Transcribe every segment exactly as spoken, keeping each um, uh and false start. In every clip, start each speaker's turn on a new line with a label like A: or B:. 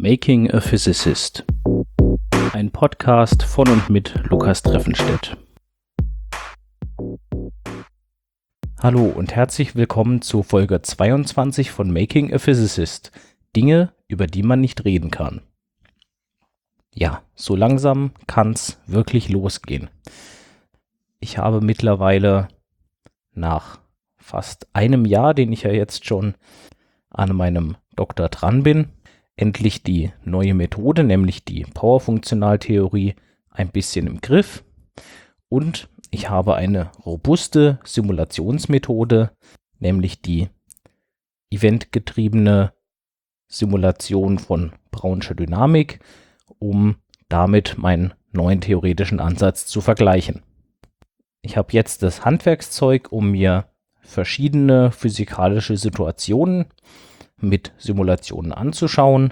A: Making a Physicist. Ein Podcast von und mit Lukas Treffenstedt. Hallo und herzlich willkommen zu Folge zweiundzwanzig von Making a Physicist. Dinge, über die man nicht reden kann. Ja, so langsam kann's wirklich losgehen. Ich habe mittlerweile nach fast einem Jahr, den ich ja jetzt schon an meinem Doktor dran bin, endlich die neue Methode, nämlich die Powerfunktionaltheorie, ein bisschen im Griff. Und ich habe eine robuste Simulationsmethode, nämlich die eventgetriebene Simulation von Brownscher Dynamik, um damit meinen neuen theoretischen Ansatz zu vergleichen. Ich habe jetzt das Handwerkszeug, um mir verschiedene physikalische Situationen mit Simulationen anzuschauen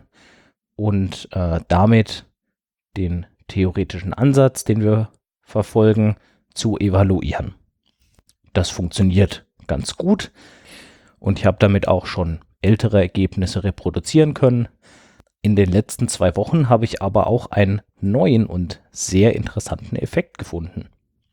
A: und äh, damit den theoretischen Ansatz, den wir verfolgen, zu evaluieren. Das funktioniert ganz gut und ich habe damit auch schon ältere Ergebnisse reproduzieren können. In den letzten zwei Wochen habe ich aber auch einen neuen und sehr interessanten Effekt gefunden.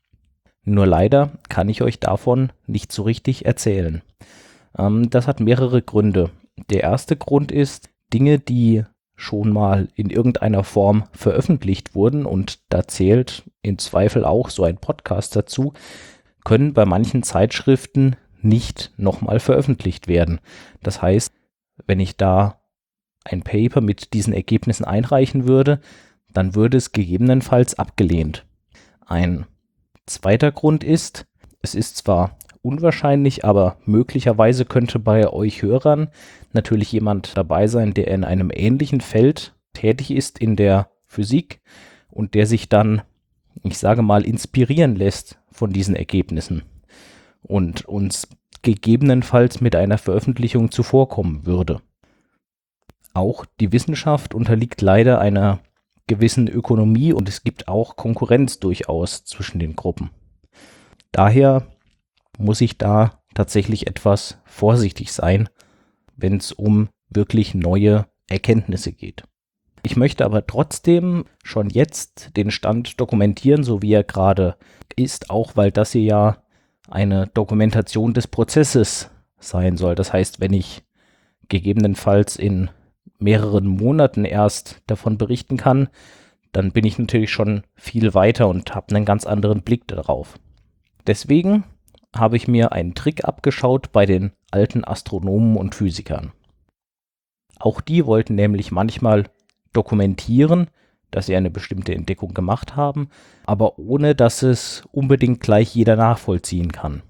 A: Nur leider kann ich euch davon nicht so richtig erzählen. Ähm, das hat mehrere Gründe. Der erste Grund ist, Dinge, die schon mal in irgendeiner Form veröffentlicht wurden, und da zählt im Zweifel auch so ein Podcast dazu, können bei manchen Zeitschriften nicht nochmal veröffentlicht werden. Das heißt, wenn ich da ein Paper mit diesen Ergebnissen einreichen würde, dann würde es gegebenenfalls abgelehnt. Ein zweiter Grund ist, es ist zwar unwahrscheinlich, aber möglicherweise könnte bei euch Hörern natürlich jemand dabei sein, der in einem ähnlichen Feld tätig ist in der Physik und der sich dann, ich sage mal, inspirieren lässt von diesen Ergebnissen und uns gegebenenfalls mit einer Veröffentlichung zuvorkommen würde. Auch die Wissenschaft unterliegt leider einer gewissen Ökonomie und es gibt auch Konkurrenz durchaus zwischen den Gruppen. Daher muss ich da tatsächlich etwas vorsichtig sein, wenn es um wirklich neue Erkenntnisse geht. Ich möchte aber trotzdem schon jetzt den Stand dokumentieren, so wie er gerade ist, auch weil das hier ja eine Dokumentation des Prozesses sein soll. Das heißt, wenn ich gegebenenfalls in mehreren Monaten erst davon berichten kann, dann bin ich natürlich schon viel weiter und habe einen ganz anderen Blick darauf. Deswegen habe ich mir einen Trick abgeschaut bei den alten Astronomen und Physikern. Auch die wollten nämlich manchmal dokumentieren, dass sie eine bestimmte Entdeckung gemacht haben, aber ohne, dass es unbedingt gleich jeder nachvollziehen kann.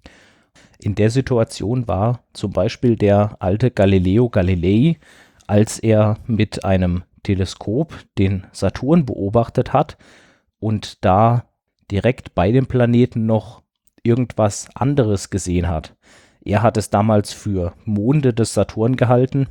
A: In der Situation war zum Beispiel der alte Galileo Galilei, als er mit einem Teleskop den Saturn beobachtet hat und da direkt bei dem Planeten noch irgendwas anderes gesehen hat. Er hat es damals für Monde des Saturn gehalten.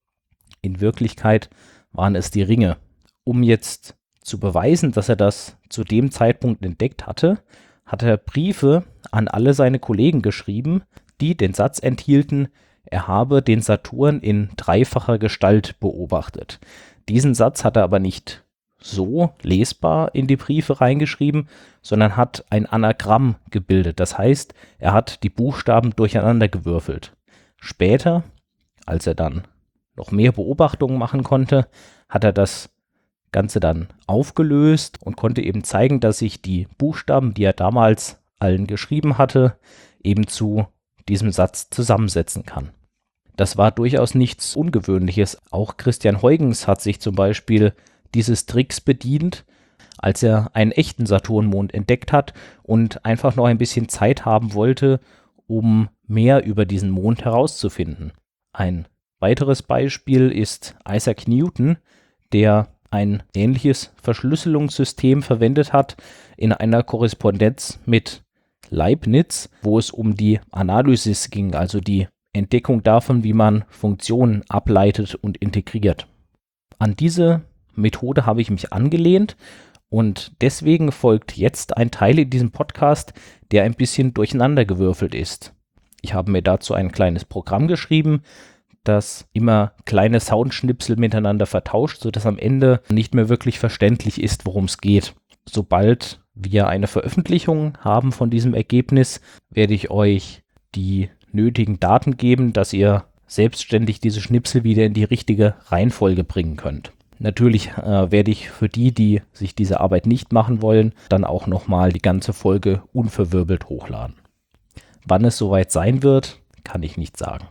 A: In Wirklichkeit waren es die Ringe. Um jetzt zu beweisen, dass er das zu dem Zeitpunkt entdeckt hatte, hat er Briefe an alle seine Kollegen geschrieben, die den Satz enthielten, er habe den Saturn in dreifacher Gestalt beobachtet. Diesen Satz hat er aber nicht so lesbar in die Briefe reingeschrieben, sondern hat ein Anagramm gebildet. Das heißt, er hat die Buchstaben durcheinander gewürfelt. Später, als er dann noch mehr Beobachtungen machen konnte, hat er das Ganze dann aufgelöst und konnte eben zeigen, dass sich die Buchstaben, die er damals allen geschrieben hatte, eben zu diesem Satz zusammensetzen kann. Das war durchaus nichts Ungewöhnliches. Auch Christian Huygens hat sich zum Beispiel dieses Tricks bedient, als er einen echten Saturnmond entdeckt hat und einfach noch ein bisschen Zeit haben wollte, um mehr über diesen Mond herauszufinden. Ein weiteres Beispiel ist Isaac Newton, der ein ähnliches Verschlüsselungssystem verwendet hat in einer Korrespondenz mit Leibniz, wo es um die Analysis ging, also die Entdeckung davon, wie man Funktionen ableitet und integriert. An diese Methode habe ich mich angelehnt und deswegen folgt jetzt ein Teil in diesem Podcast, der ein bisschen durcheinandergewürfelt ist. Ich habe mir dazu ein kleines Programm geschrieben, das immer kleine Soundschnipsel miteinander vertauscht, sodass am Ende nicht mehr wirklich verständlich ist, worum es geht. Sobald wir eine Veröffentlichung haben von diesem Ergebnis, werde ich euch die nötigen Daten geben, dass ihr selbstständig diese Schnipsel wieder in die richtige Reihenfolge bringen könnt. Natürlich äh, werde ich für die, die sich diese Arbeit nicht machen wollen, dann auch nochmal die ganze Folge unverwirbelt hochladen. Wann es soweit sein wird, kann ich nicht sagen.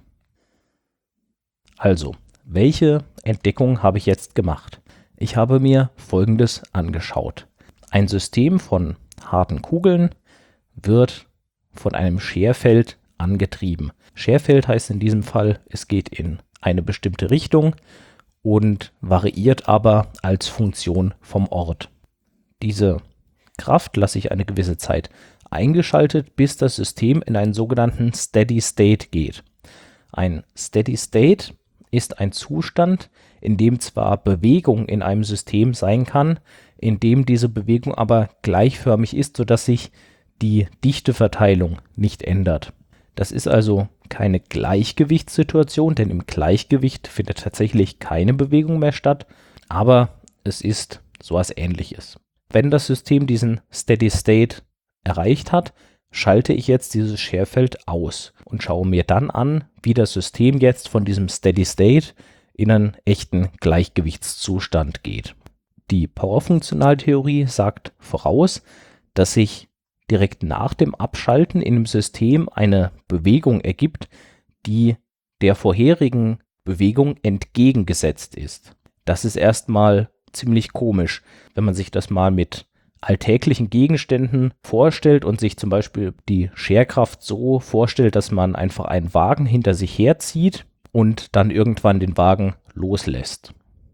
A: Also, welche Entdeckung habe ich jetzt gemacht? Ich habe mir Folgendes angeschaut. Ein System von harten Kugeln wird von einem Scherfeld angetrieben. Scherfeld heißt in diesem Fall, es geht in eine bestimmte Richtung und variiert aber als Funktion vom Ort. Diese Kraft lasse ich eine gewisse Zeit eingeschaltet, bis das System in einen sogenannten Steady State geht. Ein Steady State ist ein Zustand, in dem zwar Bewegung in einem System sein kann, in dem diese Bewegung aber gleichförmig ist, sodass sich die Dichteverteilung nicht ändert. Das ist also keine Gleichgewichtssituation, denn im Gleichgewicht findet tatsächlich keine Bewegung mehr statt, aber es ist sowas Ähnliches. Wenn das System diesen Steady State erreicht hat, schalte ich jetzt dieses Scherfeld aus und schaue mir dann an, wie das System jetzt von diesem Steady State in einen echten Gleichgewichtszustand geht. Die Powerfunktionaltheorie sagt voraus, dass sich direkt nach dem Abschalten in dem System eine Bewegung ergibt, die der vorherigen Bewegung entgegengesetzt ist. Das ist erstmal ziemlich komisch, wenn man sich das mal mit alltäglichen Gegenständen vorstellt und sich zum Beispiel die Scherkraft so vorstellt, dass man einfach einen Wagen hinter sich herzieht und dann irgendwann den Wagen loslässt.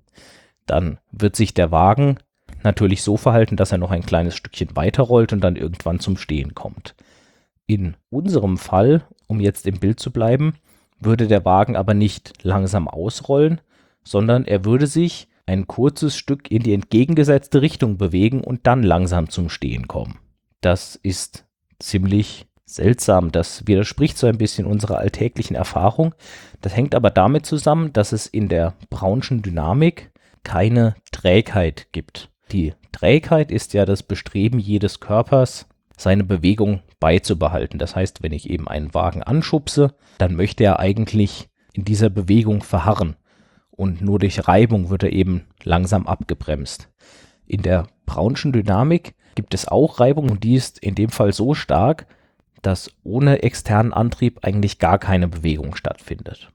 A: Dann wird sich der Wagen natürlich so verhalten, dass er noch ein kleines Stückchen weiterrollt und dann irgendwann zum Stehen kommt. In unserem Fall, um jetzt im Bild zu bleiben, würde der Wagen aber nicht langsam ausrollen, sondern er würde sich ein kurzes Stück in die entgegengesetzte Richtung bewegen und dann langsam zum Stehen kommen. Das ist ziemlich seltsam. Das widerspricht so ein bisschen unserer alltäglichen Erfahrung. Das hängt aber damit zusammen, dass es in der Brownschen Dynamik keine Trägheit gibt. Die Trägheit ist ja das Bestreben jedes Körpers, seine Bewegung beizubehalten. Das heißt, wenn ich eben einen Wagen anschubse, dann möchte er eigentlich in dieser Bewegung verharren. Und nur durch Reibung wird er eben langsam abgebremst. In der Brownschen Dynamik gibt es auch Reibung und die ist in dem Fall so stark, dass ohne externen Antrieb eigentlich gar keine Bewegung stattfindet.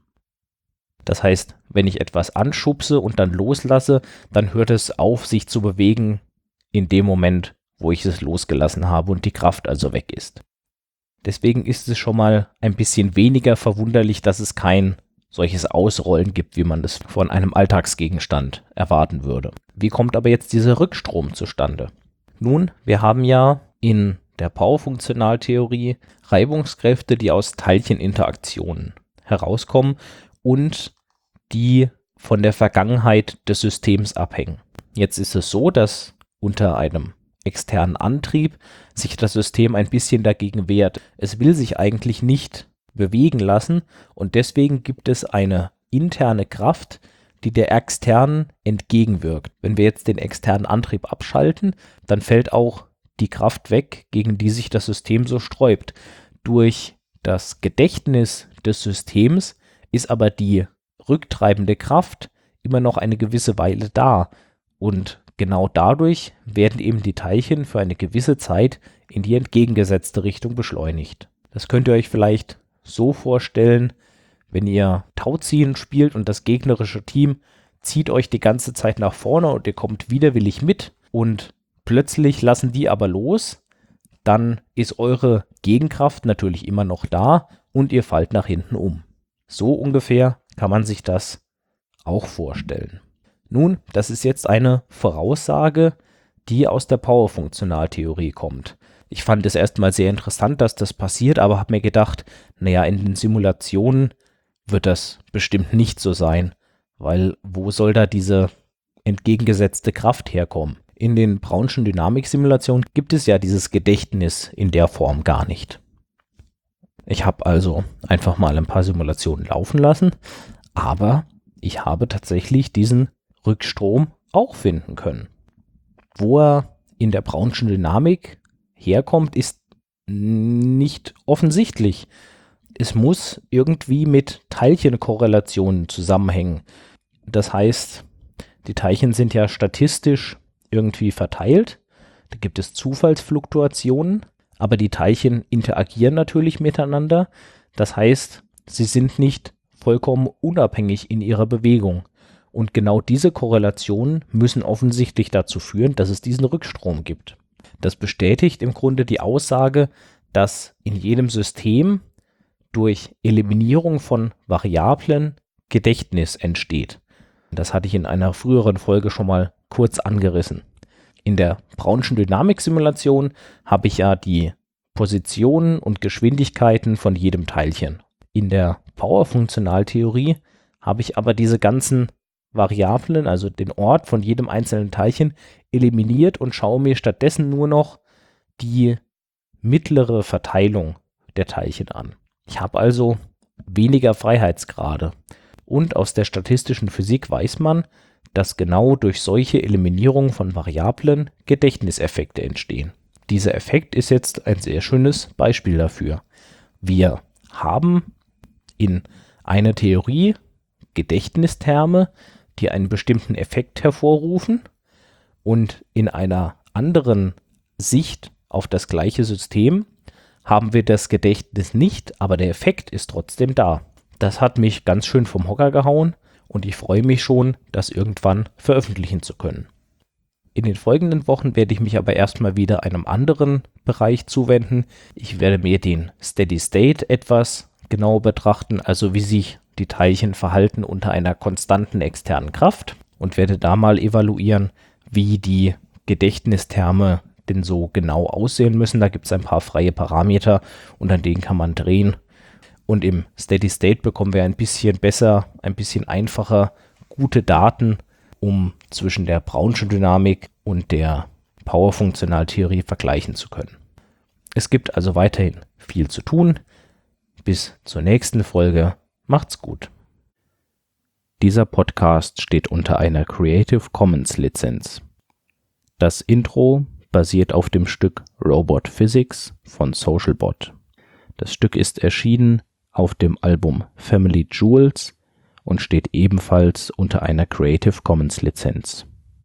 A: Das heißt, wenn ich etwas anschubse und dann loslasse, dann hört es auf, sich zu bewegen in dem Moment, wo ich es losgelassen habe und die Kraft also weg ist. Deswegen ist es schon mal ein bisschen weniger verwunderlich, dass es kein solches Ausrollen gibt, wie man das von einem Alltagsgegenstand erwarten würde. Wie kommt aber jetzt dieser Rückstrom zustande? Nun, wir haben ja in der Powerfunktionaltheorie Reibungskräfte, die aus Teilcheninteraktionen herauskommen und die von der Vergangenheit des Systems abhängen. Jetzt ist es so, dass unter einem externen Antrieb sich das System ein bisschen dagegen wehrt. Es will sich eigentlich nicht bewegen lassen und deswegen gibt es eine interne Kraft, die der externen entgegenwirkt. Wenn wir jetzt den externen Antrieb abschalten, dann fällt auch die Kraft weg, gegen die sich das System so sträubt. Durch das Gedächtnis des Systems ist aber die rücktreibende Kraft immer noch eine gewisse Weile da und genau dadurch werden eben die Teilchen für eine gewisse Zeit in die entgegengesetzte Richtung beschleunigt. Das könnt ihr euch vielleicht so vorstellen, wenn ihr Tauziehen spielt und das gegnerische Team zieht euch die ganze Zeit nach vorne und ihr kommt widerwillig mit und plötzlich lassen die aber los, dann ist eure Gegenkraft natürlich immer noch da und ihr fallt nach hinten um. So ungefähr kann man sich das auch vorstellen. Nun, das ist jetzt eine Voraussage, die aus der Powerfunktionaltheorie kommt. Ich fand es erstmal sehr interessant, dass das passiert, aber habe mir gedacht, naja, in den Simulationen wird das bestimmt nicht so sein, weil wo soll da diese entgegengesetzte Kraft herkommen? In den Brownschen Dynamik-Simulationen gibt es ja dieses Gedächtnis in der Form gar nicht. Ich habe also einfach mal ein paar Simulationen laufen lassen, Aber ich habe tatsächlich diesen Rückstrom auch finden können. Wo er in der Brownschen Dynamik herkommt, ist nicht offensichtlich. Es muss irgendwie mit Teilchenkorrelationen zusammenhängen. Das heißt, die Teilchen sind ja statistisch irgendwie verteilt. Da gibt es Zufallsfluktuationen, aber die Teilchen interagieren natürlich miteinander. Das heißt, sie sind nicht vollkommen unabhängig in ihrer Bewegung. Und genau diese Korrelationen müssen offensichtlich dazu führen, dass es diesen Rückstrom gibt. Das bestätigt im Grunde die Aussage, dass in jedem System durch Eliminierung von Variablen Gedächtnis entsteht. Das hatte ich in einer früheren Folge schon mal kurz angerissen. In der Brownschen Dynamik-Simulation habe ich ja die Positionen und Geschwindigkeiten von jedem Teilchen. In der Power-Funktionaltheorie habe ich aber diese ganzen Variablen, also den Ort von jedem einzelnen Teilchen, eliminiert und schaue mir stattdessen nur noch die mittlere Verteilung der Teilchen an. Ich habe also weniger Freiheitsgrade. Und aus der statistischen Physik weiß man, dass genau durch solche Eliminierung von Variablen Gedächtniseffekte entstehen. Dieser Effekt ist jetzt ein sehr schönes Beispiel dafür. Wir haben in einer Theorie Gedächtnisterme, die einen bestimmten Effekt hervorrufen, und in einer anderen Sicht auf das gleiche System haben wir das Gedächtnis nicht, aber der Effekt ist trotzdem da. Das hat mich ganz schön vom Hocker gehauen und ich freue mich schon, das irgendwann veröffentlichen zu können. In den folgenden Wochen werde ich mich aber erstmal wieder einem anderen Bereich zuwenden. Ich werde mir den Steady State etwas genauer betrachten, also wie sich die Teilchen verhalten unter einer konstanten externen Kraft, und werde da mal evaluieren, wie die Gedächtnisterme denn so genau aussehen müssen. Da gibt es ein paar freie Parameter und an denen kann man drehen. Und im Steady State bekommen wir ein bisschen besser, ein bisschen einfacher gute Daten, um zwischen der Brownschen Dynamik und der Power-Funktionaltheorie vergleichen zu können. Es gibt also weiterhin viel zu tun. Bis zur nächsten Folge. Macht's gut. Dieser Podcast steht unter einer Creative Commons Lizenz. Das Intro basiert auf dem Stück Robot Physics von Socialbot. Das Stück ist erschienen auf dem Album Family Jewels und steht ebenfalls unter einer Creative Commons Lizenz.